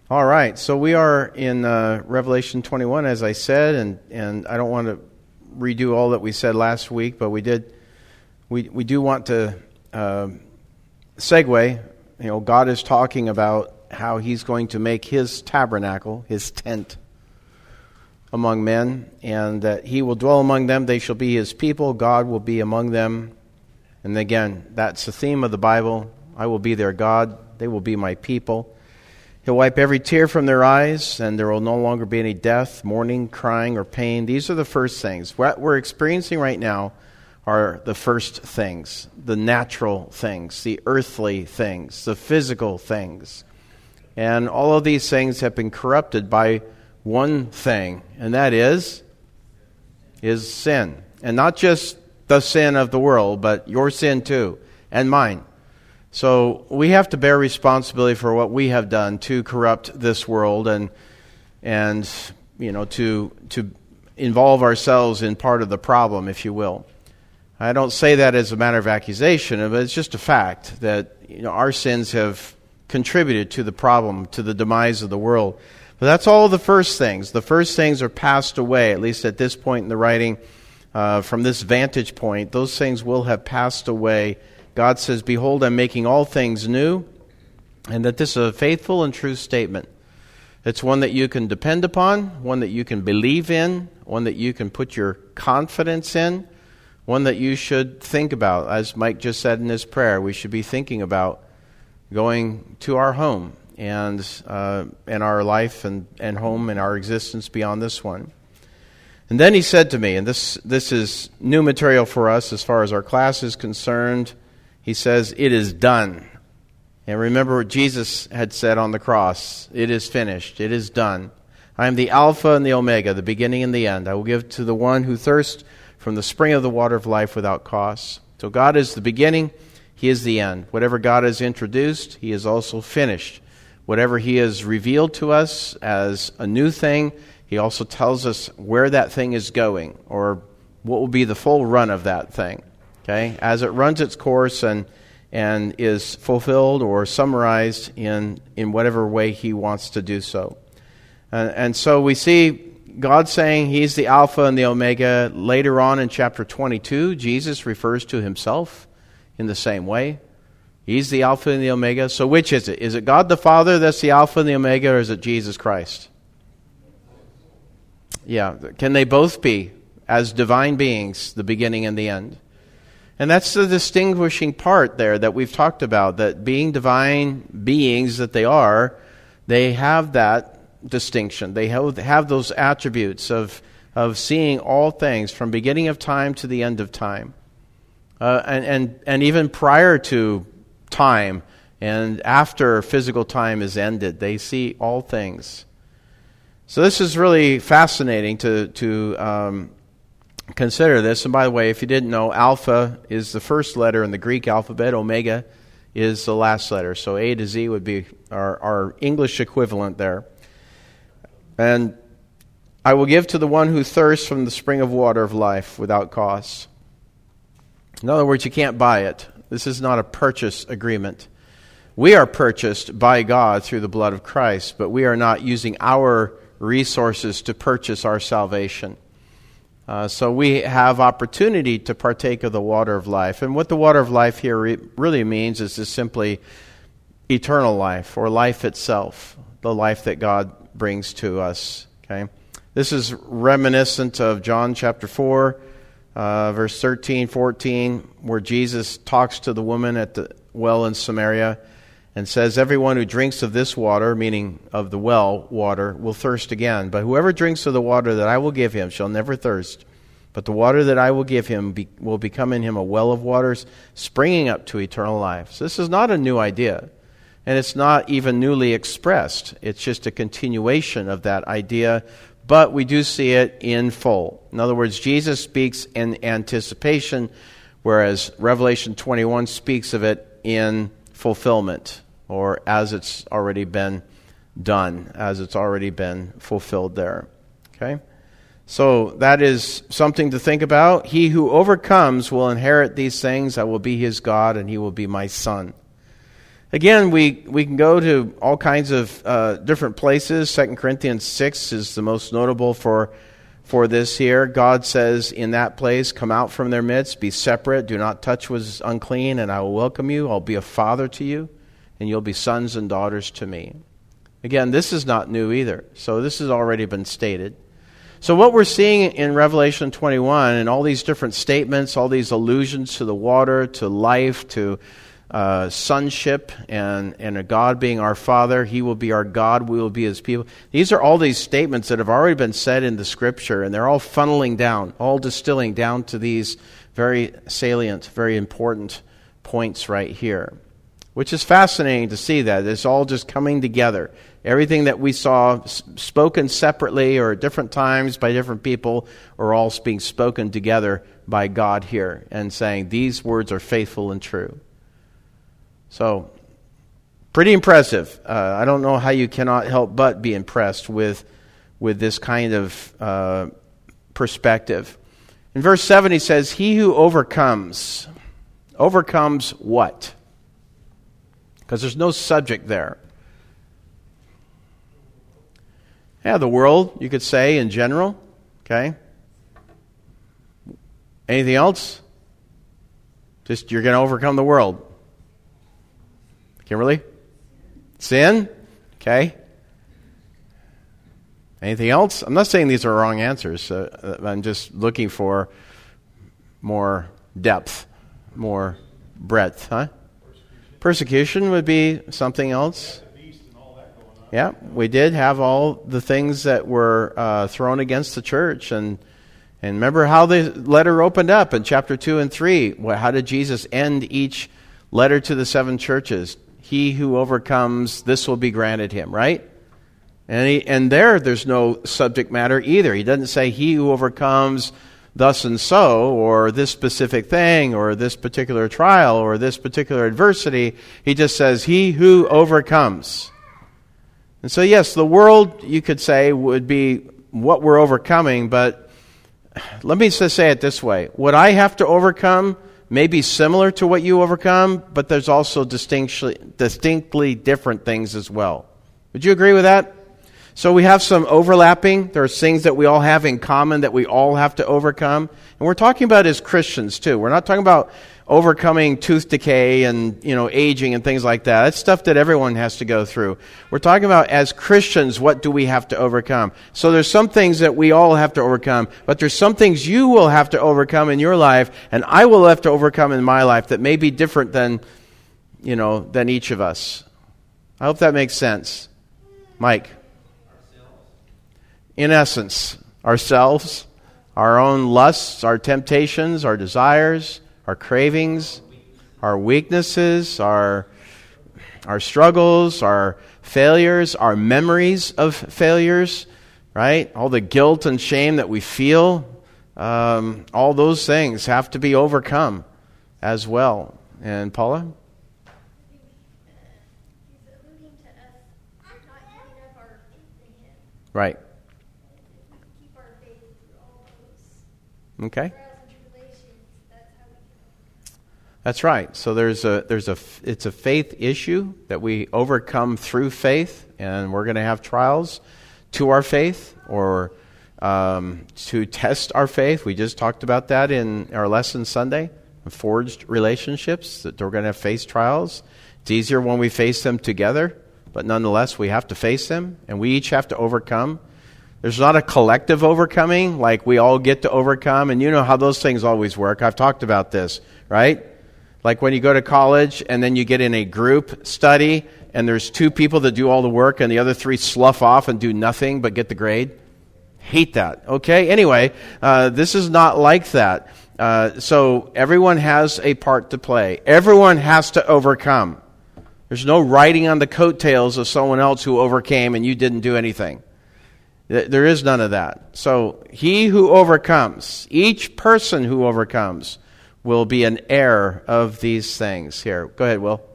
All right, so we are in Revelation 21, as I said, and I don't want to redo all that we said last week, but we do want to segue. You know, God is talking about how He's going to make His tabernacle, His tent, among men, and that He will dwell among them. They shall be His people. God will be among them. And again, that's the theme of the Bible. I will be their God. They will be my people. He'll wipe every tear from their eyes, and there will no longer be any death, mourning, crying, or pain. These are the first things. What we're experiencing right now are the first things, the natural things, the earthly things, the physical things. And all of these things have been corrupted by one thing, and that is sin. And not just the sin of the world, but your sin too, and mine. So we have to bear responsibility for what we have done to corrupt this world and you know, to involve ourselves in part of the problem, if you will. I don't say that as a matter of accusation, but it's just a fact that, you know, our sins have contributed to the problem, to the demise of the world. But that's all the first things. The first things are passed away, at least at this point in the writing. From this vantage point, those things will have passed away. God says, "Behold, I'm making all things new," and that this is a faithful and true statement. It's one that you can depend upon, one that you can believe in, one that you can put your confidence in, one that you should think about. As Mike just said in his prayer, we should be thinking about going to our home and our life and home and our existence beyond this one. And then he said to me, and this is new material for us as far as our class is concerned, he says, "It is done." And remember what Jesus had said on the cross. It is finished. It is done. I am the Alpha and the Omega, the beginning and the end. I will give to the one who thirsts from the spring of the water of life without cost. So God is the beginning. He is the end. Whatever God has introduced, He has also finished. Whatever He has revealed to us as a new thing, He also tells us where that thing is going, or what will be the full run of that thing. Okay, as it runs its course and is fulfilled or summarized in whatever way He wants to do so. And so we see God saying He's the Alpha and the Omega. Later on in chapter 22, Jesus refers to Himself in the same way. He's the Alpha and the Omega. So which is it? Is it God the Father that's the Alpha and the Omega, or is it Jesus Christ? Yeah, can they both be, as divine beings, the beginning and the end? And that's the distinguishing part there that we've talked about, that being divine beings that they are, they have that distinction. They have those attributes of seeing all things from beginning of time to the end of time. And even prior to time and after physical time is ended, they see all things. So this is really fascinating to consider this. And by the way, if you didn't know, Alpha is the first letter in the Greek alphabet. Omega is the last letter. So A to Z would be our English equivalent there. And I will give to the one who thirsts from the spring of water of life without cost. In other words, you can't buy it. This is not a purchase agreement. We are purchased by God through the blood of Christ, but we are not using our resources to purchase our salvation. So we have opportunity to partake of the water of life. And what the water of life here really means is just simply eternal life, or life itself, the life that God brings to us. Okay, this is reminiscent of John chapter 4, verse 13, 14, where Jesus talks to the woman at the well in Samaria and says, "Everyone who drinks of this water," meaning of the well water, "will thirst again. But whoever drinks of the water that I will give him shall never thirst. But the water that I will give him will become in him a well of waters springing up to eternal life." So this is not a new idea. And it's not even newly expressed. It's just a continuation of that idea. But we do see it in full. In other words, Jesus speaks in anticipation, whereas Revelation 21 speaks of it in fulfillment, or as it's already been done, as it's already been fulfilled there. Okay? So that is something to think about. He who overcomes will inherit these things. I will be his God, and he will be my son. Again, we can go to all kinds of different places. 2 Corinthians 6 is the most notable for this here. God says in that place, come out from their midst, be separate, do not touch what is unclean, and I will welcome you. I'll be a father to you, and you'll be sons and daughters to me. Again, this is not new either. So this has already been stated. So what we're seeing in Revelation 21 and all these different statements, all these allusions to the water, to life, to sonship, and a God being our Father, He will be our God, we will be His people. These are all these statements that have already been said in the Scripture, and they're all funneling down, all distilling down to these very salient, very important points right here. Which is fascinating to see that. It's all just coming together. Everything that we saw spoken separately or at different times by different people are all being spoken together by God here and saying these words are faithful and true. So, pretty impressive. I don't know how you cannot help but be impressed with this kind of perspective. In verse 7 he says, he who overcomes what? Because there's no subject there. Yeah, the world, you could say, in general. Okay? Anything else? Just you're going to overcome the world. Kimberly? Sin? Okay. Anything else? I'm not saying these are wrong answers. I'm just looking for more depth, more breadth. Huh? Persecution would be something else. Yeah, we did have all the things that were thrown against the church. And remember how the letter opened up in chapter 2 and 3. How did Jesus end each letter to the 7 churches? He who overcomes, this will be granted him, right? And there's no subject matter either. He doesn't say he who overcomes thus and so, or this specific thing, or this particular trial, or this particular adversity. He just says he who overcomes. And so yes, the world, you could say, would be what we're overcoming, but let me just say it this way. What I have to overcome may be similar to what you overcome, but there's also distinctly different things as well. Would you agree with that? So we have some overlapping. There are things that we all have in common that we all have to overcome. And we're talking about as Christians too. We're not talking about overcoming tooth decay and, aging and things like that. That's stuff that everyone has to go through. We're talking about as Christians, what do we have to overcome? So there's some things that we all have to overcome, but there's some things you will have to overcome in your life, and I will have to overcome in my life that may be different than each of us. I hope that makes sense. Mike? In essence, ourselves, our own lusts, our temptations, our desires, our cravings, our weaknesses, our struggles, our failures, our memories of failures, right? All the guilt and shame that we feel, all those things have to be overcome as well. And Paula? Right. Okay. That's right. So it's a faith issue that we overcome through faith, and we're going to have trials to our faith or to test our faith. We just talked about that in our lesson Sunday, forged relationships, that we're going to face trials. It's easier when we face them together, but nonetheless we have to face them, and we each have to overcome. There's not a collective overcoming, like we all get to overcome, and you know how those things always work. I've talked about this, right? Like when you go to college and then you get in a group study and there's 2 people that do all the work and the other 3 slough off and do nothing but get the grade. Hate that. Okay, anyway, this is not like that. So everyone has a part to play. Everyone has to overcome. There's no riding on the coattails of someone else who overcame and you didn't do anything. There is none of that. So he who overcomes, each person who overcomes, will be an heir of these things. Here, go ahead, Will.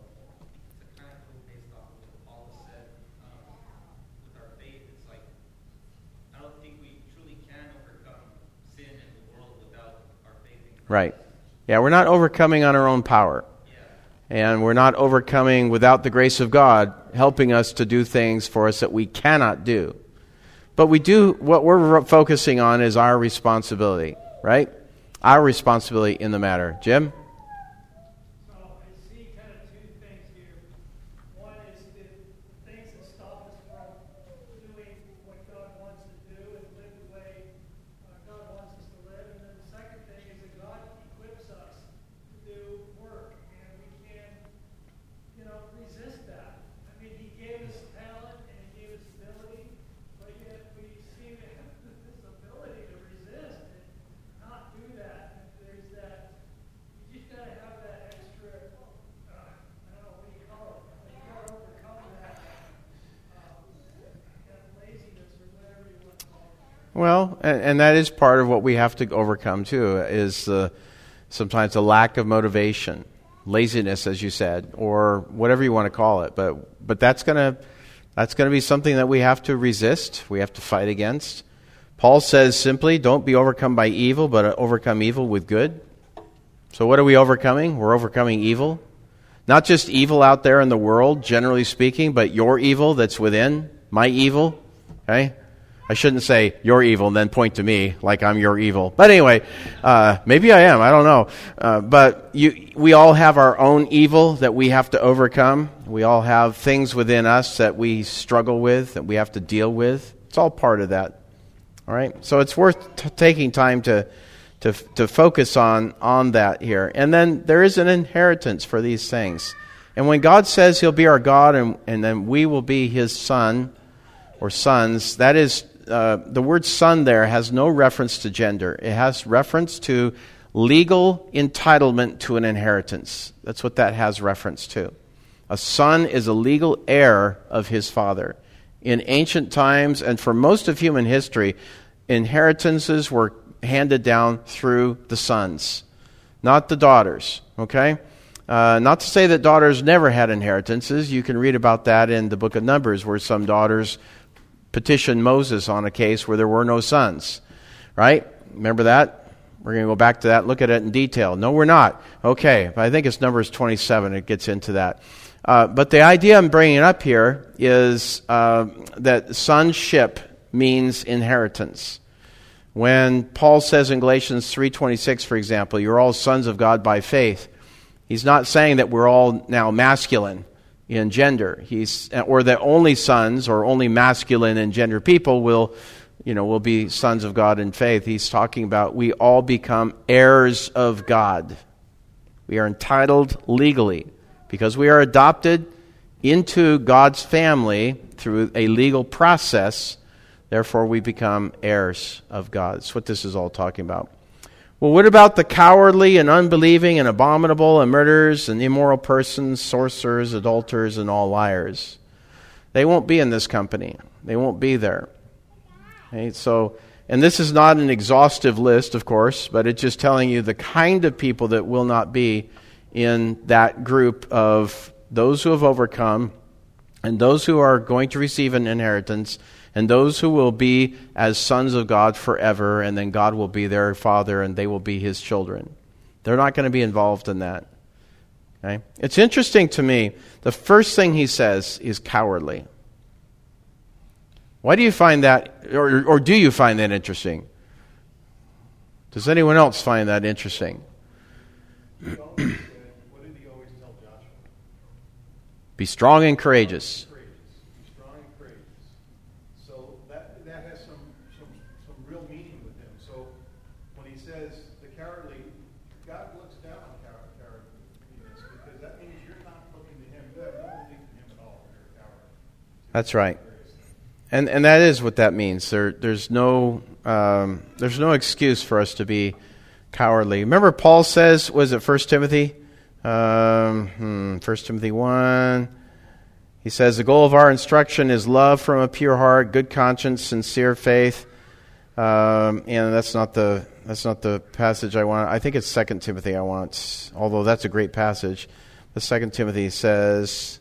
Right. Yeah, we're not overcoming on our own power. And we're not overcoming without the grace of God helping us to do things for us that we cannot do. But we do, what we're focusing on is our responsibility, right? Our responsibility in the matter. Jim? So I see kind of two things here. One is the things that stop us from doing what God wants to do and live the way God wants us to live. And then the second thing is that God equips us to do work, and we can, resist that. I mean, He gave us talent and He gave us ability, but yet we seem to have this ability to resist and not do that. And there's that. You just got to have that extra. I don't know what do you call it. You got to overcome that laziness or whatever you want to call it. Well, and that is part of what we have to overcome too, is sometimes a lack of motivation, laziness, as you said, or whatever you want to call it. But that's gonna be something that we have to resist. We have to fight against. Paul says simply, "Don't be overcome by evil, but overcome evil with good." So what are we overcoming? We're overcoming evil, not just evil out there in the world, generally speaking, but your evil that's within, my evil. Okay. I shouldn't say your evil and then point to me like I'm your evil. But anyway, maybe I am. I don't know. But we all have our own evil that we have to overcome. We all have things within us that we struggle with, that we have to deal with. It's all part of that. All right? So it's worth taking time to focus on that here. And then there is an inheritance for these things. And when God says He'll be our God and then we will be His son or sons, that is... the word son there has no reference to gender. It has reference to legal entitlement to an inheritance. That's what that has reference to. A son is a legal heir of his father. In ancient times, and for most of human history, inheritances were handed down through the sons, not the daughters. Okay? Not to say that daughters never had inheritances. You can read about that in the book of Numbers, where some daughters petitioned Moses on a case where there were no sons. Right? Remember that? We're going to go back to that, look at it in detail. No, we're not. Okay, I think it's Numbers 27. It gets into that. But the idea I'm bringing up here is that sonship means inheritance. When Paul says in Galatians 3:26, for example, you're all sons of God by faith, he's not saying that we're all now masculine in gender. Or that only sons or only masculine and gender people will be sons of God in faith. He's talking about we all become heirs of God. We are entitled legally because we are adopted into God's family through a legal process. Therefore, we become heirs of God. That's what this is all talking about. Well, what about the cowardly and unbelieving and abominable and murderers and immoral persons, sorcerers, adulterers, and all liars? They won't be in this company. They won't be there. Okay, and this is not an exhaustive list, of course, but it's just telling you the kind of people that will not be in that group of those who have overcome and those who are going to receive an inheritance and those who will be as sons of God forever, and then God will be their father and they will be His children. They're not going to be involved in that. Okay? It's interesting to me, the first thing he says is cowardly. Why do you find that, or do you find that interesting? Does anyone else find that interesting? What did he always tell Joshua? Be strong and courageous. Be strong and courageous. So that has some real meaning with him. So when he says the cowardly, God looks down on cowardliness because that means you're not looking to Him. You have no belief in Him at all. You're a coward. That's right. And that is what that means. There's no excuse for us to be cowardly. Remember Paul says, was it 1 Timothy? 1 Timothy 1. He says, the goal of our instruction is love from a pure heart, good conscience, sincere faith. And that's not the passage I want. I think it's 2 Timothy I want, although that's a great passage. The 2 Timothy says,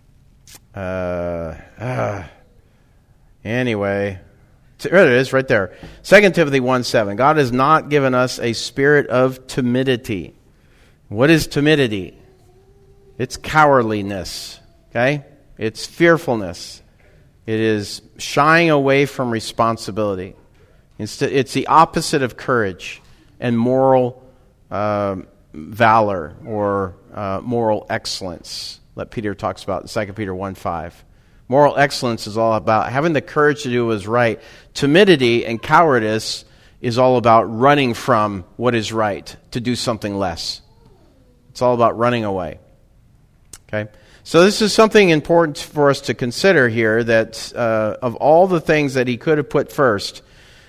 anyway, there it is right there. 2 Timothy 1:7. God has not given us a spirit of timidity. What is timidity? It's cowardliness, okay? It's fearfulness. It is shying away from responsibility. It's the opposite of courage and moral valor or moral excellence that Peter talks about in 2 Peter 1:5. Moral excellence is all about having the courage to do what is right. Timidity and cowardice is all about running from what is right to do something less. It's all about running away. Okay? So this is something important for us to consider here, that of all the things that he could have put first,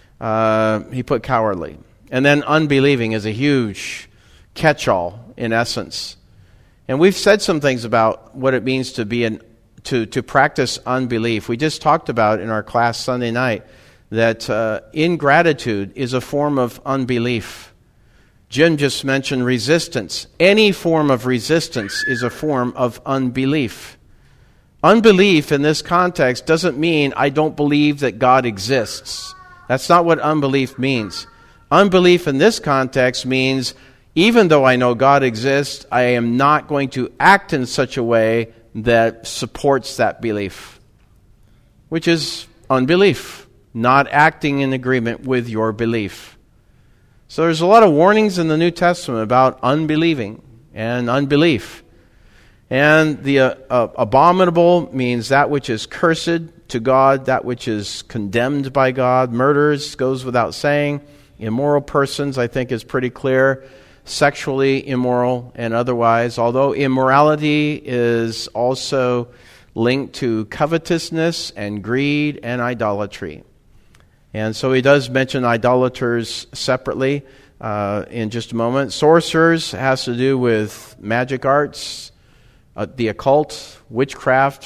he put cowardly. And then unbelieving is a huge catch-all in essence. And we've said some things about what it means to be to practice unbelief. We just talked about in our class Sunday night that ingratitude is a form of unbelief. Jim just mentioned resistance. Any form of resistance is a form of unbelief. Unbelief in this context doesn't mean I don't believe that God exists. That's not what unbelief means. Unbelief in this context means even though I know God exists, I am not going to act in such a way that supports that belief, which is unbelief, not acting in agreement with your belief. So there's a lot of warnings in the New Testament about unbelieving and unbelief. And the abominable means that which is cursed to God, that which is condemned by God. Murders goes without saying. Immoral persons, I think, is pretty clear. Sexually immoral and otherwise, although immorality is also linked to covetousness and greed and idolatry. And so he does mention idolaters separately in just a moment. Sorcerers has to do with magic arts, the occult, witchcraft,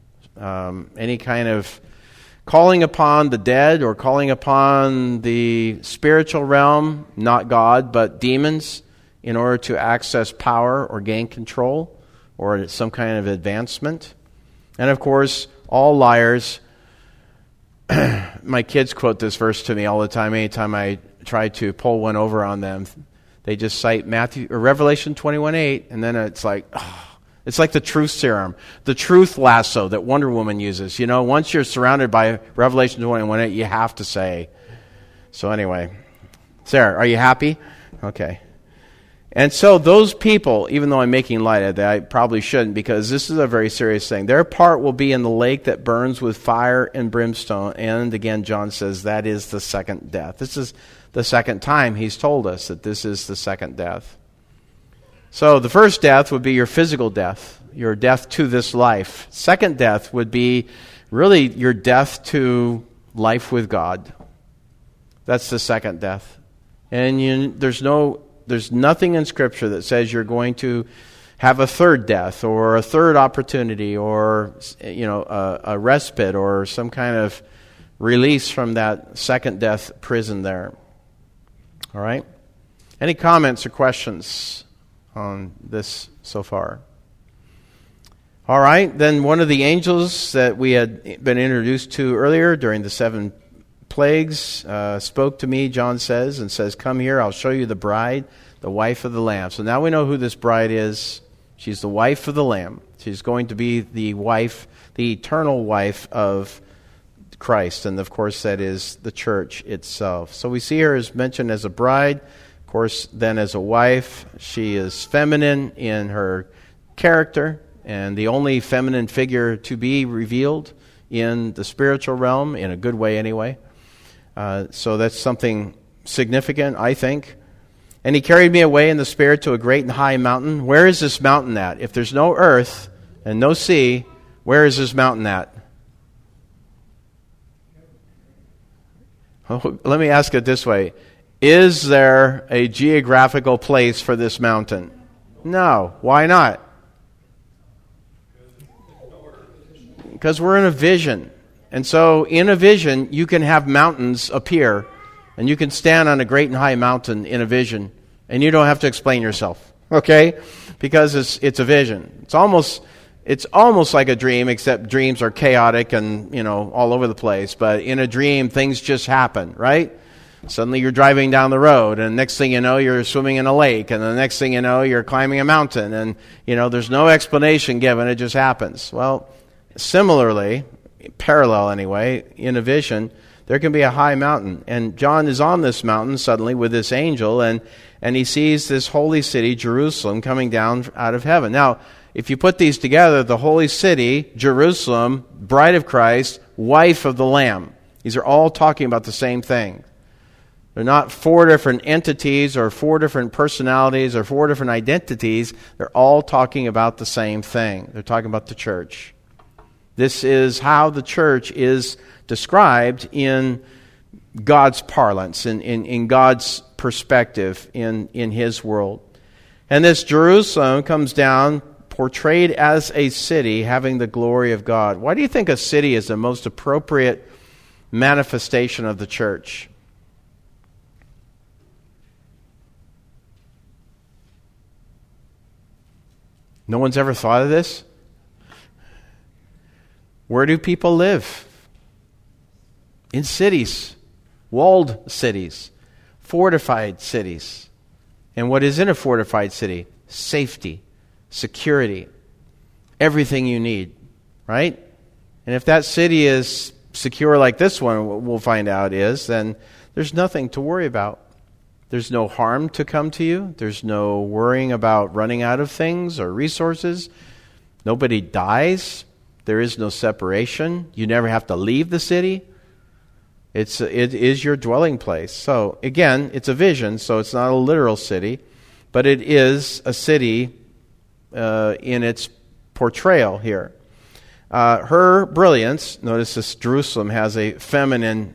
any kind of calling upon the dead or calling upon the spiritual realm, not God, but demons, in order to access power or gain control or some kind of advancement. And of course, all liars. My kids quote this verse to me all the time. Anytime I try to pull one over on them, they just cite Revelation 21:8, and then it's like, it's like the truth serum, the truth lasso that Wonder Woman uses. You know, once you're surrounded by Revelation 21:8, you have to say. So anyway, Sarah, are you happy? Okay. And so those people, even though I'm making light of that, I probably shouldn't, because this is a very serious thing. Their part will be in the lake that burns with fire and brimstone. And again, John says that is the second death. This is the second time he's told us that this is the second death. So the first death would be your physical death, your death to this life. Second death would be really your death to life with God. That's the second death. And there's nothing in Scripture that says you're going to have a third death or a third opportunity or a respite or some kind of release from that second death prison there. All right? Any comments or questions on this so far? All right, then one of the angels that we had been introduced to earlier during the 7 plagues spoke to me, John says, and says, "Come here, I'll show you the bride, the wife of the Lamb." So now we know who this bride is. She's the wife of the Lamb. She's going to be the wife, the eternal wife of Christ. And of course, that is the church itself. So we see her as mentioned as a bride. Of course, then as a wife. She is feminine in her character and the only feminine figure to be revealed in the spiritual realm, in a good way anyway. So that's something significant, I think. "And he carried me away in the Spirit to a great and high mountain." Where is this mountain at? If there's no earth and no sea, where is this mountain at? Let me ask it this way. Is there a geographical place for this mountain? No. Why not? Because we're in a vision. And so in a vision, you can have mountains appear, and you can stand on a great and high mountain in a vision, and you don't have to explain yourself, okay? Because it's a vision. It's almost like a dream, except dreams are chaotic and, all over the place. But in a dream, things just happen, right? Suddenly you're driving down the road, and next thing you know, you're swimming in a lake, and the next thing you know, you're climbing a mountain, and, there's no explanation given. It just happens. Well, similarly, parallel anyway, in a vision, there can be a high mountain. And John is on this mountain suddenly with this angel, and he sees this holy city, Jerusalem, coming down out of heaven. Now, if you put these together, the holy city, Jerusalem, bride of Christ, wife of the Lamb, these are all talking about the same thing. They're not four different entities or four different personalities or four different identities. They're all talking about the same thing. They're talking about the church. This is how the church is described in God's parlance, in God's perspective, in His world. And this Jerusalem comes down portrayed as a city having the glory of God. Why do you think a city is the most appropriate manifestation of the church? No one's ever thought of this? Where do people live? In cities, walled cities, fortified cities. And what is in a fortified city? Safety, security, everything you need, right? And if that city is secure like this one, we'll find out is, then there's nothing to worry about. There's no harm to come to you. There's no worrying about running out of things or resources. Nobody dies. There is no separation. You never have to leave the city. It is your dwelling place. So again, it's a vision, so it's not a literal city, but it is a city in its portrayal here. Her brilliance, notice this Jerusalem has a feminine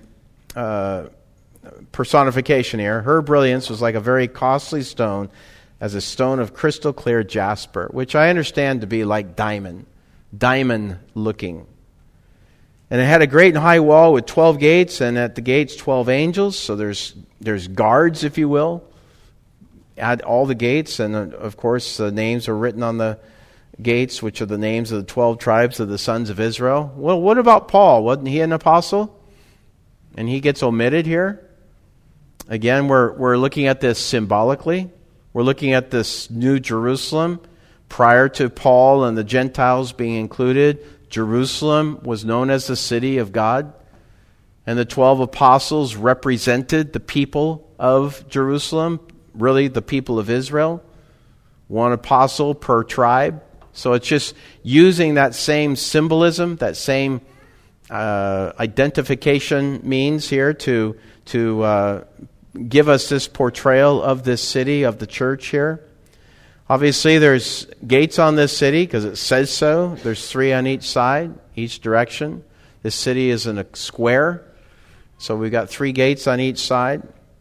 personification here. Her brilliance was like a very costly stone, as a stone of crystal clear jasper, which I understand to be like diamond looking. And it had a great and high wall with 12 gates, and at the gates 12 angels. So there's guards, if you will, at all the gates. And of course, the names are written on the gates, which are the names of the 12 tribes of the sons of Israel. Well, what about Paul? Wasn't he an apostle? And he gets omitted here. Again, we're looking at this symbolically. We're looking at this New Jerusalem. Prior to Paul and the Gentiles being included, Jerusalem was known as the city of God. And the 12 apostles represented the people of Jerusalem, really the people of Israel. One apostle per tribe. So it's just using that same symbolism, that same identification means here to give us this portrayal of this city, of the church here. Obviously, there's gates on this city because it says so. There's 3 on each side, each direction. This city is in a square, so we've got 3 gates on each side.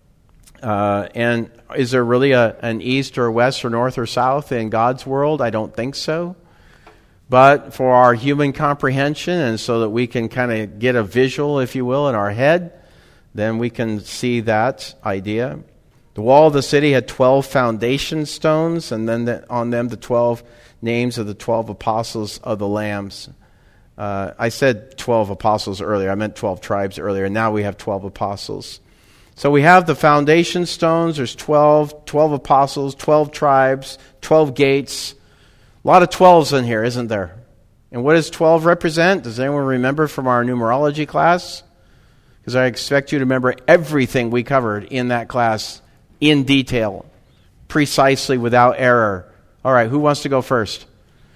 And is there really an east or west or north or south in God's world? I don't think so. But for our human comprehension, and so that we can kind of get a visual, if you will, in our head, then we can see that idea. The wall of the city had 12 foundation stones, and then on them the 12 names of the 12 apostles of the Lambs. I said 12 apostles earlier. I meant 12 tribes earlier. Now we have 12 apostles. So we have the foundation stones. There's 12 apostles, 12 tribes, 12 gates. A lot of 12s in here, isn't there? And what does 12 represent? Does anyone remember from our numerology class? Because I expect you to remember everything we covered in that class in detail, precisely, without error. All right, who wants to go first?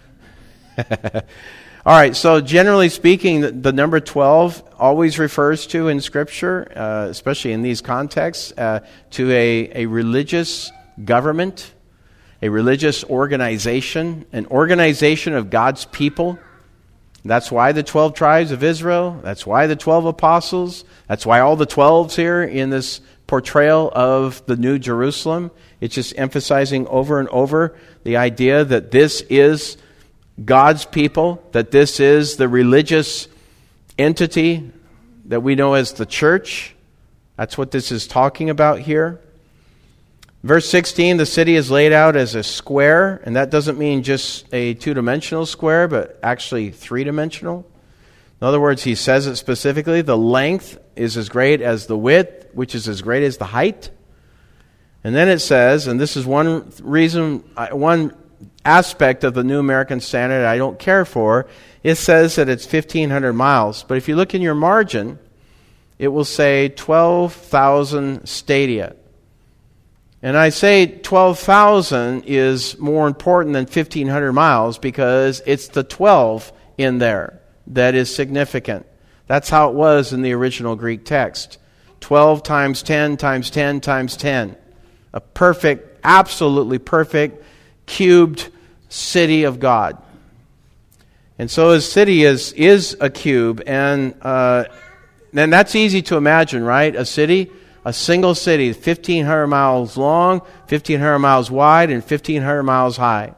All right, so generally speaking, the number 12 always refers to in Scripture, especially in these contexts, to a religious government, a religious organization, an organization of God's people. That's why the 12 tribes of Israel, that's why the 12 apostles, that's why all the 12s here in this portrayal of the New Jerusalem. It's just emphasizing over and over the idea that this is God's people, that this is the religious entity that we know as the church. That's what this is talking about here. Verse 16, the city is laid out as a square, and that doesn't mean just a 2-dimensional square, but actually 3-dimensional. In other words, he says it specifically. The length is as great as the width, which is as great as the height. And then it says, and this is one reason, one aspect of the New American Standard I don't care for, it says that it's 1,500 miles. But if you look in your margin, it will say 12,000 stadia. And I say 12,000 is more important than 1,500 miles because it's the 12 in there that is significant. That's how it was in the original Greek text. 12 times 10 times 10 times 10. A perfect, absolutely perfect, cubed city of God. And so his city is a cube, and that's easy to imagine, right? A city, a single city, 1,500 miles long, 1,500 miles wide, and 1,500 miles high.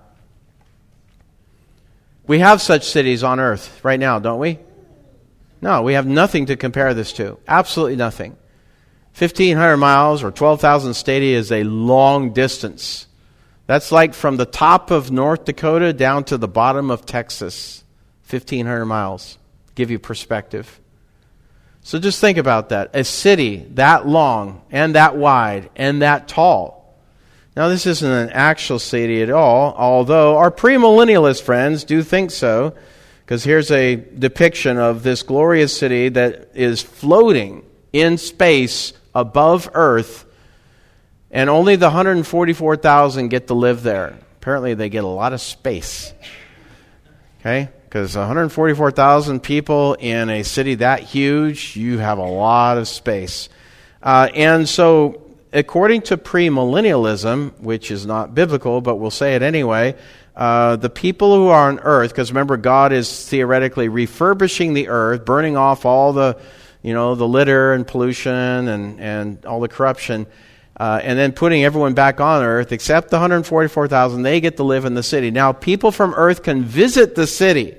We have such cities on earth right now, don't we? No, we have nothing to compare this to. Absolutely nothing. 1,500 miles or 12,000 stadia is a long distance. That's like from the top of North Dakota down to the bottom of Texas. 1,500 miles. Give you perspective. So just think about that. A city that long and that wide and that tall. Now, this isn't an actual city at all, although our premillennialist friends do think so, because here's a depiction of this glorious city that is floating in space above Earth, and only the 144,000 get to live there. Apparently, they get a lot of space. Okay? Because 144,000 people in a city that huge, you have a lot of space. And so, according to premillennialism, which is not biblical, but we'll say it anyway, the people who are on earth, because remember, God is theoretically refurbishing the earth, burning off all the, the litter and pollution and all the corruption, and then putting everyone back on earth, except the 144,000, they get to live in the city. Now, people from earth can visit the city.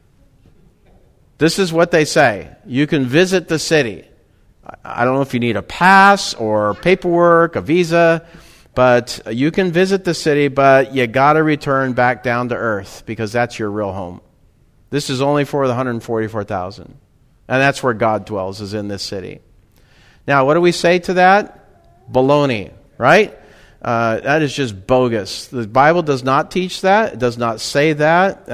This is what they say. You can visit the city. I don't know if you need a pass or paperwork, a visa, but you can visit the city, but you got to return back down to earth because that's your real home. This is only for the 144,000. And that's where God dwells, is in this city. Now, what do we say to that? Baloney, right? That is just bogus. The Bible does not teach that. It does not say that.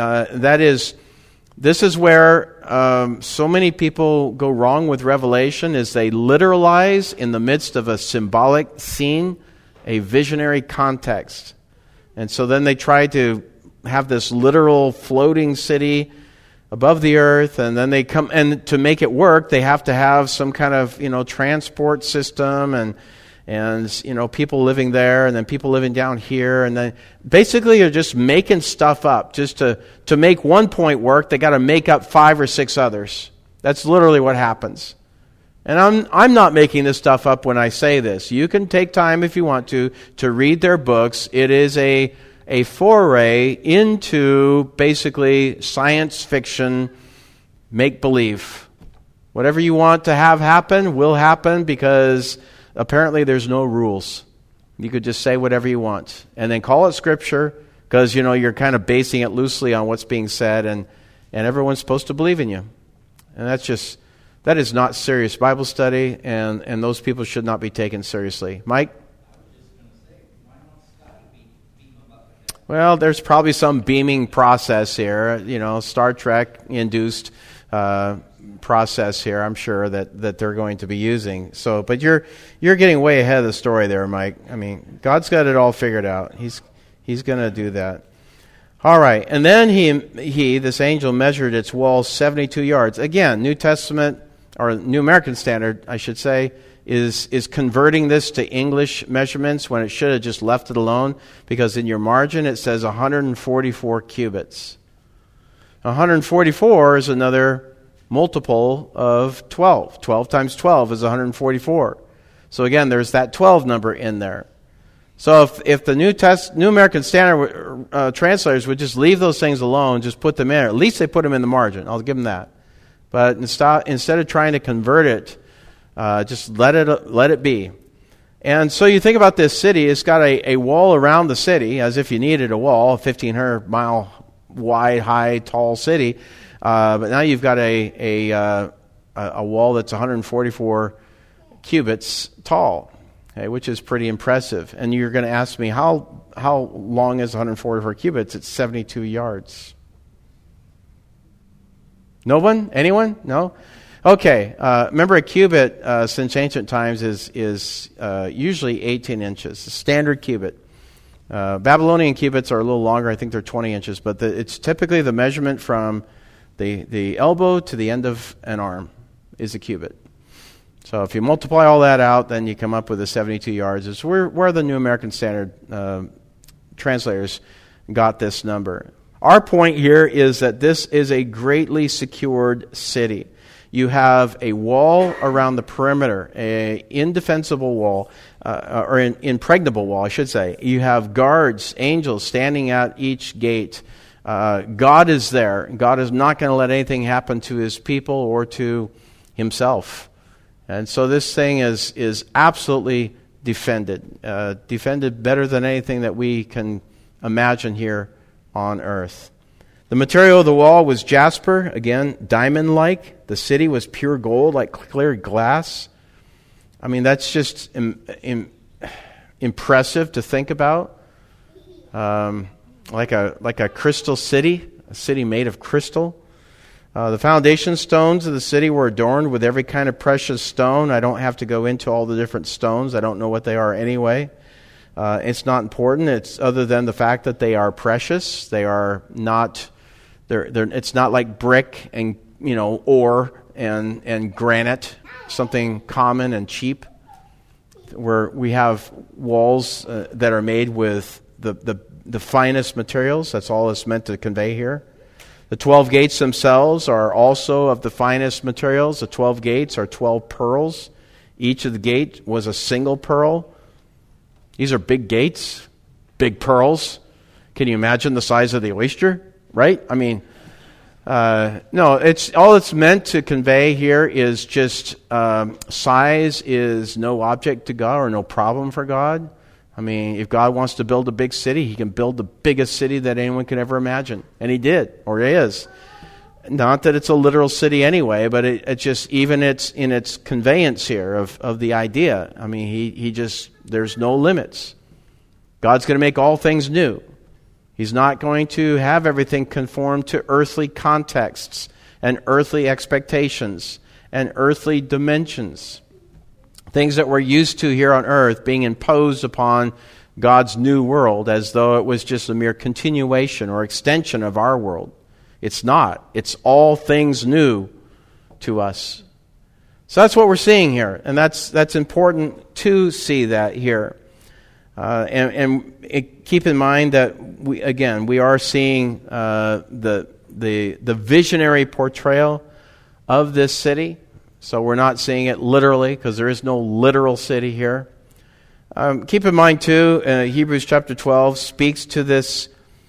This is where so many people go wrong with Revelation, is they literalize in the midst of a symbolic scene, a visionary context. And so then they try to have this literal floating city above the earth, and then they come, and to make it work, they have to have some kind of, transport system and people living there, and then people living down here, and then basically you're just making stuff up. Just to make one point work, they got to make up 5 or 6 others. That's literally what happens. And I'm not making this stuff up when I say this. You can take time if you want to read their books. It is a foray into basically science fiction, make-believe. Whatever you want to have happen will happen, because apparently there's no rules. You could just say whatever you want and then call it Scripture, because you're kind of basing it loosely on what's being said, and everyone's supposed to believe in you. And that is not serious Bible study, and those people should not be taken seriously. Mike? Well, there's probably some beaming process here, Star Trek induced process here, I'm sure, that they're going to be using. So, but you're getting way ahead of the story there, Mike. I mean, God's got it all figured out. He's going to do that. All right, and then he this angel measured its walls 72 yards. Again, New Testament, or New American Standard, I should say, is converting this to English measurements when it should have just left it alone, because in your margin it says 144 cubits. 144 is another multiple of 12. 12 times 12 is 144. So again, there's that 12 number in there. So if the New American Standard translators would just leave those things alone, just put them in, at least they put them in the margin. I'll give them that. But instead of trying to convert it, just let it be. And so you think about this city. It's got a wall around the city, as if you needed a wall, a 1,500-mile wide, high, tall city. But now you've got a wall that's 144 cubits tall, okay, which is pretty impressive. And you're going to ask me, how long is 144 cubits? It's 72 yards. No one? Anyone? No? Okay. Remember, a cubit since ancient times is usually 18 inches, a standard cubit. Babylonian cubits are a little longer. I think they're 20 inches, but it's typically the measurement from the elbow to the end of an arm is a cubit. So if you multiply all that out, then you come up with the 72 yards. It's where the New American Standard translators got this number. Our point here is that this is a greatly secured city. You have a wall around the perimeter, an indefensible wall, or an impregnable wall, I should say. You have guards, angels standing at each gate. God is there. God is not going to let anything happen to his people or to himself. And so this thing is absolutely defended. Defended better than anything that we can imagine here on earth. The material of the wall was jasper, again, diamond-like. The city was pure gold, like clear glass. I mean, that's just impressive to think about. Like a crystal city, a city made of crystal. The foundation stones of the city were adorned with every kind of precious stone. I don't have to go into all the different stones. I don't know what they are anyway. It's not important. It's other than the fact that they are precious. They are not. It's not like brick and ore and granite, something common and cheap. Where we have walls that are made with the finest materials. That's all it's meant to convey here. The 12 gates themselves are also of the finest materials. The 12 gates are 12 pearls. Each of the gate was a single pearl. These are big gates, big pearls. Can you imagine the size of the oyster? Right? I mean, no. It's all it's meant to convey here is just size is no object to God or no problem for God. I mean, if God wants to build a big city, he can build the biggest city that anyone could ever imagine. And he did, or he is. Not that it's a literal city anyway, but it just, even it's in its conveyance here of the idea. I mean, he just, there's no limits. God's going to make all things new. He's not going to have everything conform to earthly contexts and earthly expectations and earthly dimensions. Things that we're used to here on earth being imposed upon God's new world as though it was just a mere continuation or extension of our world. It's not. It's all things new to us. So that's what we're seeing here, and that's important to see that here. And keep in mind that we are seeing the visionary portrayal of this city. So we're not seeing it literally, because there is no literal city here. Keep in mind, too, Hebrews chapter 12 speaks to this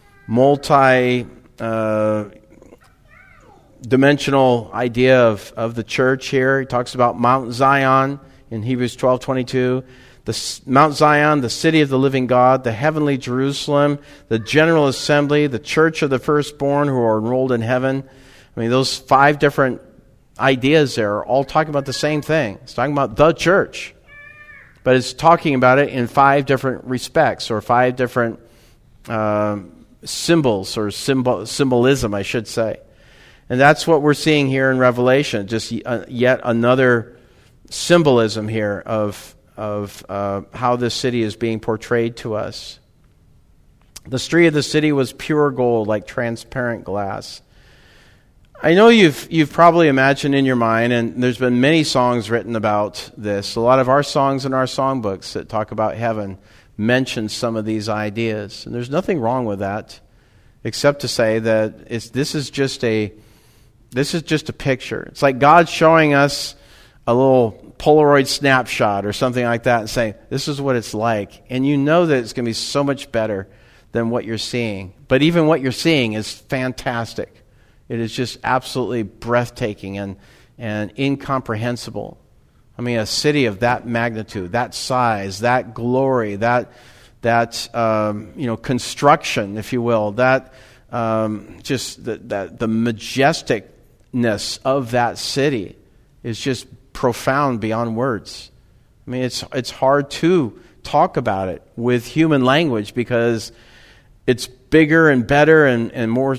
multi-dimensional idea of the church here. He talks about Mount Zion in Hebrews 12:22. Mount Zion, the city of the living God, the heavenly Jerusalem, the general assembly, the church of the firstborn who are enrolled in heaven. I mean, those 5 different ideas there are all talking about the same thing. It's talking about the church. But it's talking about it in 5 different respects, or 5 different symbols, or symbolism, I should say. And that's what we're seeing here in Revelation, just yet another symbolism here of how this city is being portrayed to us. The street of the city was pure gold, like transparent glass. I know you've probably imagined in your mind, and there's been many songs written about this. A lot of our songs in our songbooks that talk about heaven mention some of these ideas. And there's nothing wrong with that, except to say that this is just a picture. It's like God showing us a little Polaroid snapshot or something like that and saying, this is what it's like. And you know that it's going to be so much better than what you're seeing. But even what you're seeing is fantastic. It is just absolutely breathtaking and incomprehensible. I mean, a city of that magnitude, that size, that glory, that construction, if you will, that just the majesticness of that city is just profound beyond words. I mean, it's hard to talk about it with human language because it's bigger and better and more,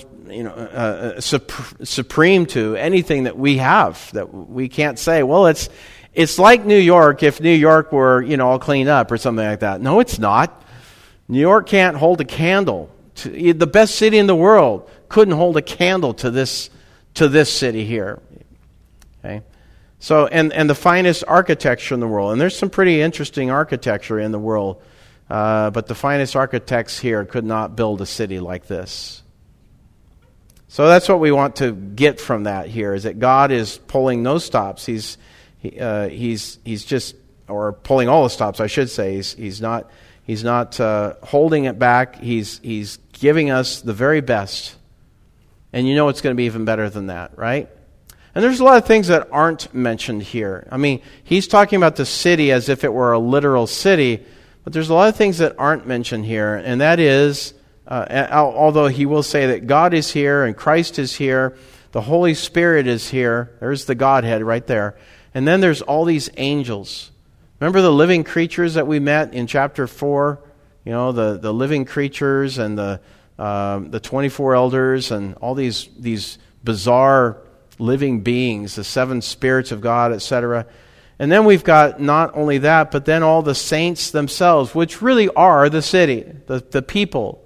supreme to anything that we have, that we can't say, well, it's like New York if New York were, all cleaned up or something like that. No, it's not. New York can't hold a candle. The best city in the world couldn't hold a candle to this city here. Okay? So, and the finest architecture in the world. And there's some pretty interesting architecture in the world. But the finest architects here could not build a city like this. So that's what we want to get from that here, is that God is pulling no stops. He's just, or pulling all the stops, I should say. He's not holding it back. He's giving us the very best. And it's going to be even better than that, right? And there's a lot of things that aren't mentioned here. I mean, he's talking about the city as if it were a literal city, but there's a lot of things that aren't mentioned here, and that is, although he will say that God is here and Christ is here, the Holy Spirit is here. There's the Godhead right there. And then there's all these angels. Remember the living creatures that we met in chapter 4? The living creatures and the 24 elders and all these bizarre living beings, the 7 spirits of God, etc. And then we've got not only that, but then all the saints themselves, which really are the city. The people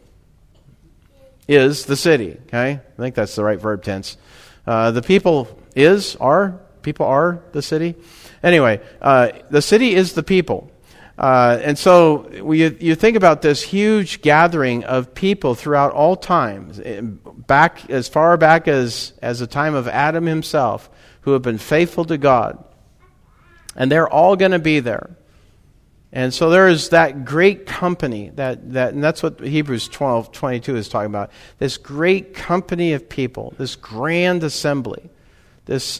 is the city. Okay? I think that's the right verb tense. The people are the city. Anyway, the city is the people. And so you think about this huge gathering of people throughout all times, back as far back as the time of Adam himself, who have been faithful to God. And they're all going to be there. And so there is that great company, and that's what Hebrews 12:22 is talking about. This great company of people, this grand assembly, this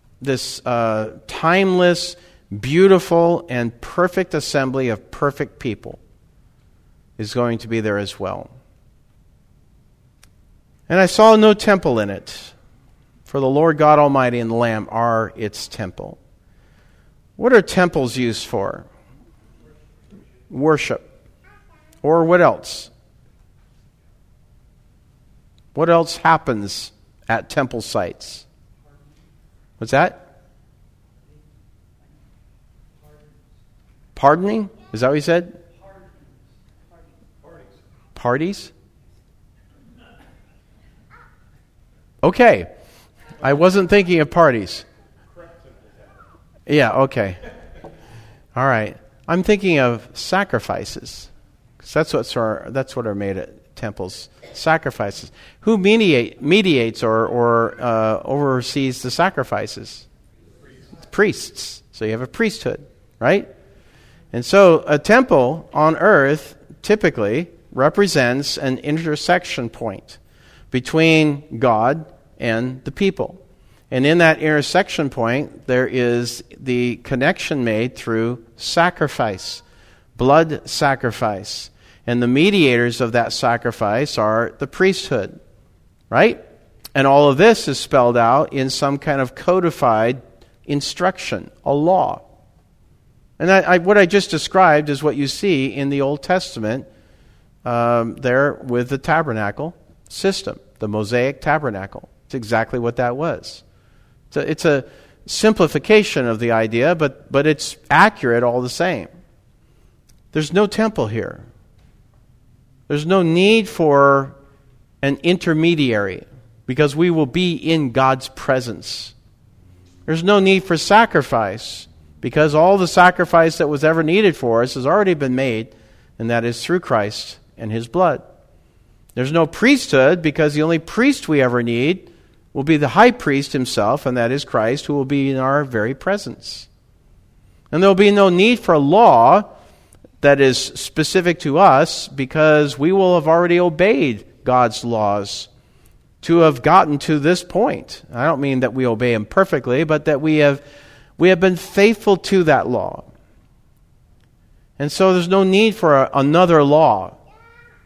timeless, beautiful, and perfect assembly of perfect people is going to be there as well. And I saw no temple in it, for the Lord God Almighty and the Lamb are its temple. What are temples used for? Worship. Or what else? What else happens at temple sites? What's that? Pardoning? Is that what you said? Parties? Okay. I wasn't thinking of parties. Yeah, okay. All right. I'm thinking of sacrifices. 'Cause that's what are made at temples. Sacrifices. Who mediates or oversees the sacrifices? Priests. So you have a priesthood, right? And so a temple on earth typically represents an intersection point between God and the people. And in that intersection point, there is the connection made through sacrifice, blood sacrifice. And the mediators of that sacrifice are the priesthood, right? And all of this is spelled out in some kind of codified instruction, a law. And what I just described is what you see in the Old Testament there with the tabernacle system, the Mosaic tabernacle. It's exactly what that was. It's a simplification of the idea, but it's accurate all the same. There's no temple here. There's no need for an intermediary because we will be in God's presence. There's no need for sacrifice because all the sacrifice that was ever needed for us has already been made, and that is through Christ and His blood. There's no priesthood because the only priest we ever need will be the high priest himself, and that is Christ, who will be in our very presence. And there will be no need for a law that is specific to us because we will have already obeyed God's laws to have gotten to this point. I don't mean that we obey Him perfectly, but that we have been faithful to that law. And so there's no need for another law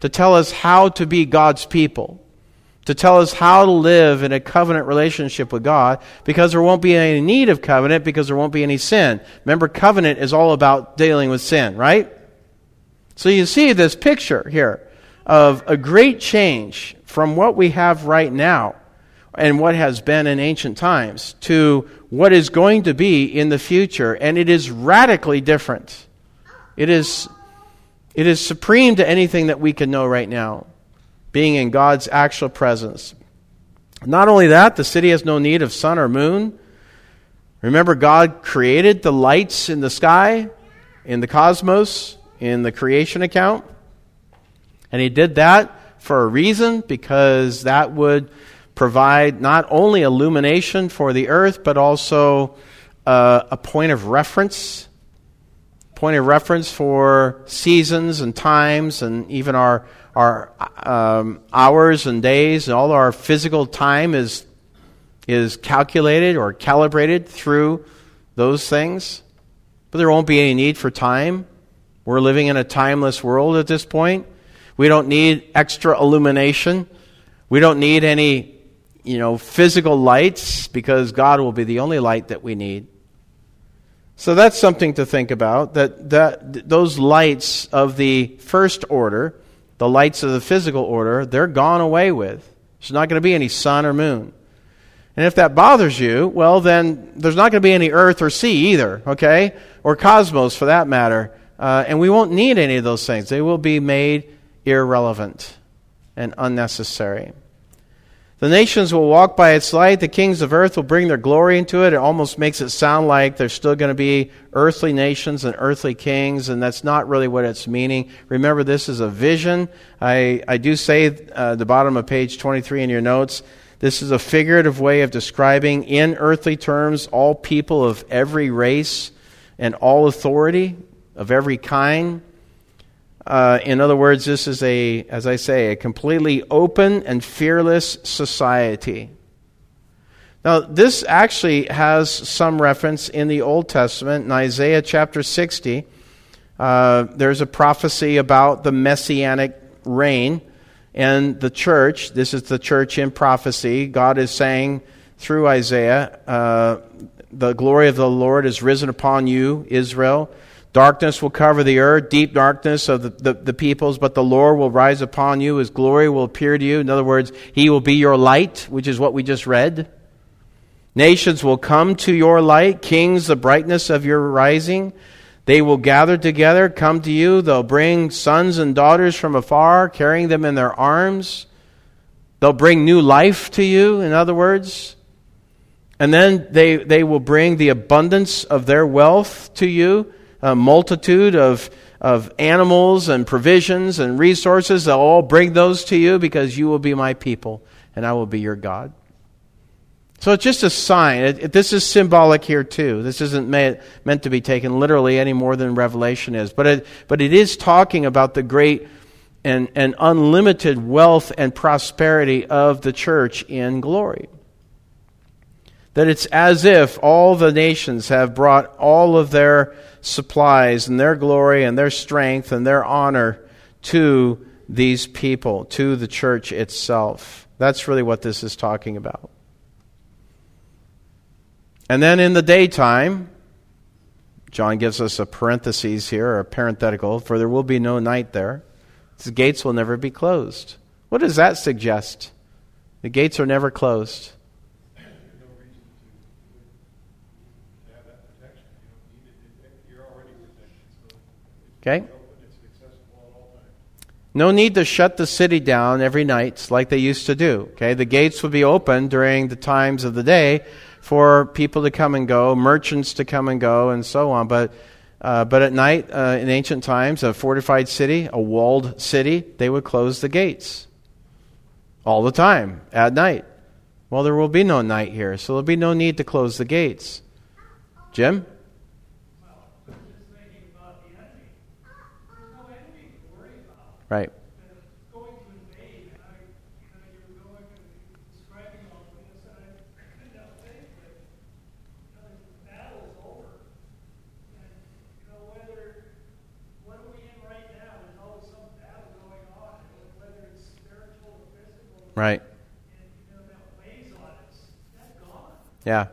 to tell us how to be God's people, to tell us how to live in a covenant relationship with God, because there won't be any need of covenant, because there won't be any sin. Remember, covenant is all about dealing with sin, right? So you see this picture here of a great change from what we have right now and what has been in ancient times to what is going to be in the future, and it is radically different. It is supreme to anything that we can know right now, being in God's actual presence. Not only that, the city has no need of sun or moon. Remember, God created the lights in the sky, in the cosmos, in the creation account. And He did that for a reason, because that would provide not only illumination for the earth, but also a point of reference for seasons and times, and even our hours and days, and all our physical time is calculated or calibrated through those things. But there won't be any need for time. We're living in a timeless world at this point. We don't need extra illumination. We don't need any, physical lights, because God will be the only light that we need. So that's something to think about, that those lights of the first order, the lights of the physical order, they're gone away with. There's not going to be any sun or moon. And if that bothers you, well, then there's not going to be any earth or sea either, okay? Or cosmos for that matter. And we won't need any of those things. They will be made irrelevant and unnecessary. The nations will walk by its light. The kings of earth will bring their glory into it. It almost makes it sound like there's still going to be earthly nations and earthly kings, and that's not really what it's meaning. Remember, this is a vision. I do say at the bottom of page 23 in your notes, this is a figurative way of describing, in earthly terms, all people of every race and all authority of every kind. In other words, this is as I say, a completely open and fearless society. Now, this actually has some reference in the Old Testament. In Isaiah chapter 60, there's a prophecy about the Messianic reign and the church. This is the church in prophecy. God is saying through Isaiah, the glory of the Lord is risen upon you, Israel. Darkness will cover the earth, deep darkness of the peoples, but the Lord will rise upon you. His glory will appear to you. In other words, He will be your light, which is what we just read. Nations will come to your light, kings the brightness of your rising. They will gather together, come to you. They'll bring sons and daughters from afar, carrying them in their arms. They'll bring new life to you, in other words. And then they will bring the abundance of their wealth to you. A multitude of animals and provisions and resources. They'll all bring those to you, because you will be my people and I will be your God. So it's just a sign. This is symbolic here too. This isn't meant to be taken literally any more than Revelation is. But it is talking about the great and unlimited wealth and prosperity of the church in glory. That it's as if all the nations have brought all of their supplies and their glory and their strength and their honor to these people, to the church itself. That's really what this is talking about. And then in the daytime, John gives us a parenthesis here, or a parenthetical, for there will be no night there. The gates will never be closed. What does that suggest? The gates are never closed. Okay? No need to shut the city down every night like they used to do. Okay? The gates would be open during the times of the day for people to come and go, merchants to come and go, and so on. But at night, in ancient times, a fortified city, a walled city, they would close the gates all the time at night. Well, there will be no night here, so there'll be no need to close the gates. Jim? Right. Going to invade, and you were going and describing all of this, and I couldn't help think that the battle is over. And whether what are we in right now? There's always some battle going on. And Right. And that weighs on us. That's gone. Yeah.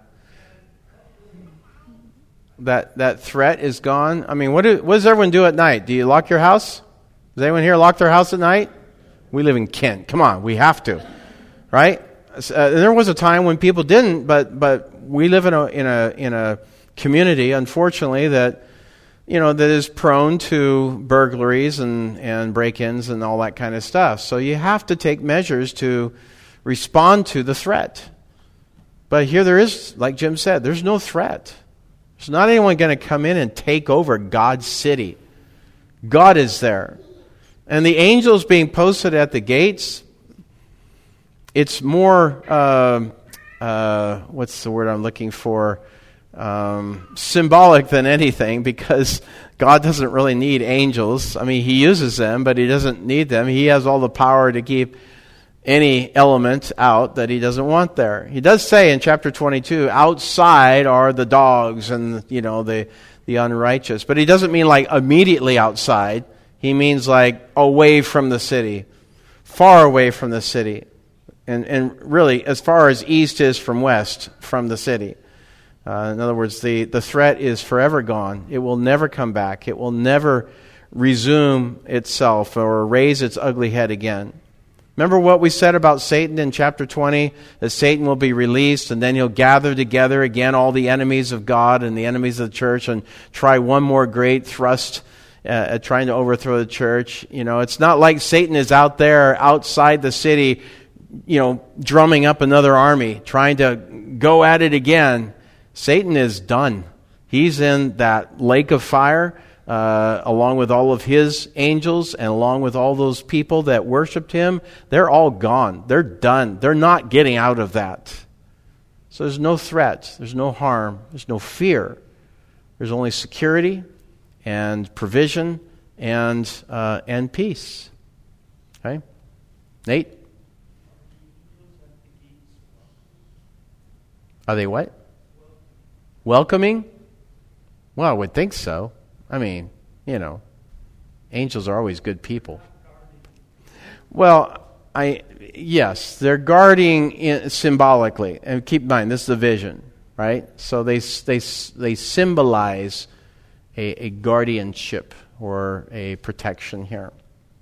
That threat is gone. I mean, what does everyone do at night? Do you lock your house? Does anyone here lock their house at night? We live in Kent. Come on, we have to, right? There was a time when people didn't, but we live in a community, unfortunately, that that is prone to burglaries and break-ins and all that kind of stuff. So you have to take measures to respond to the threat. But here there is, like Jim said, there's no threat. There's not anyone going to come in and take over God's city. God is there. And the angels being posted at the gates, it's more, what's the word I'm looking for? Symbolic than anything, because God doesn't really need angels. I mean, He uses them, but He doesn't need them. He has all the power to keep any element out that He doesn't want there. He does say in chapter 22, outside are the dogs and the unrighteous, but He doesn't mean like immediately outside. He means like away from the city, far away from the city, and really as far as east is from west from the city. In other words, the threat is forever gone. It will never come back. It will never resume itself or raise its ugly head again. Remember what we said about Satan in chapter 20? That Satan will be released and then he'll gather together again all the enemies of God and the enemies of the church and try one more great thrust at trying to overthrow the church. It's not like Satan is out there outside the city, drumming up another army, trying to go at it again. Satan is done. He's in that lake of fire, along with all of his angels and along with all those people that worshiped him. They're all gone. They're done. They're not getting out of that. So there's no threat. There's no harm. There's no fear. There's only security and provision and peace. Okay? Nate? Are they what? Welcoming? Well, I would think so. I mean, angels are always good people. Well, yes, they're guarding symbolically. And keep in mind, this is a vision, right? So they symbolize a guardianship or a protection here.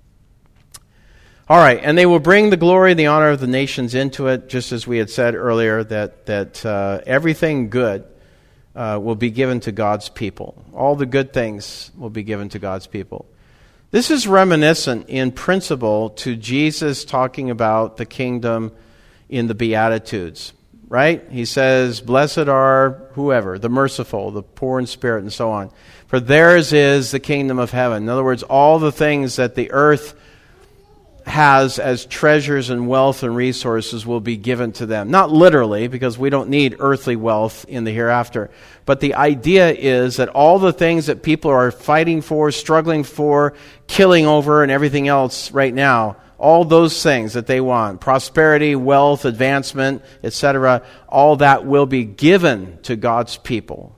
All right, and they will bring the glory and the honor of the nations into it, just as we had said earlier, that everything good will be given to God's people. All the good things will be given to God's people. This is reminiscent in principle to Jesus talking about the kingdom in the Beatitudes, right? He says, blessed are whoever, the merciful, the poor in spirit, and so on. For theirs is the kingdom of heaven. In other words, all the things that the earth has as treasures and wealth and resources will be given to them. Not literally, because we don't need earthly wealth in the hereafter. But the idea is that all the things that people are fighting for, struggling for, killing over, and everything else right now, all those things that they want, prosperity, wealth, advancement, etc., all that will be given to God's people.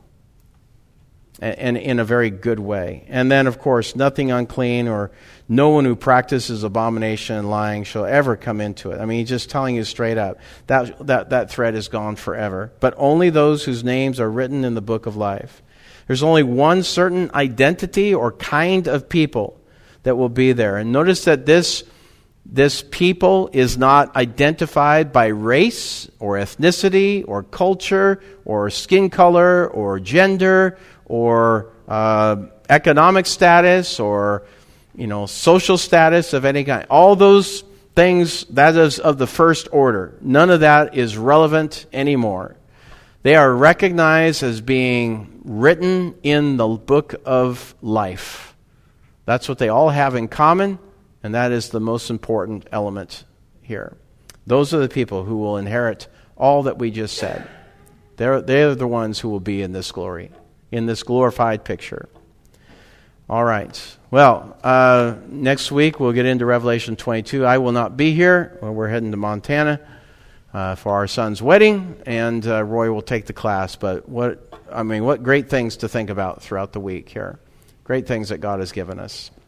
And in a very good way. And then, of course, nothing unclean or no one who practices abomination and lying shall ever come into it. I mean, he's just telling you straight up. That threat is gone forever. But only those whose names are written in the book of life. There's only one certain identity or kind of people that will be there. And notice that this people is not identified by race or ethnicity or culture or skin color or gender or economic status or social status of any kind. All those things, that is of the first order. None of that is relevant anymore. They are recognized as being written in the book of life. That's what they all have in common, and that is the most important element here. Those are the people who will inherit all that we just said. They're the ones who will be in this glory, in this glorified picture. All right. Well, next week we'll get into Revelation 22. I will not be here. We're heading to Montana for our son's wedding, and Roy will take the class. But what great things to think about throughout the week here. Great things that God has given us.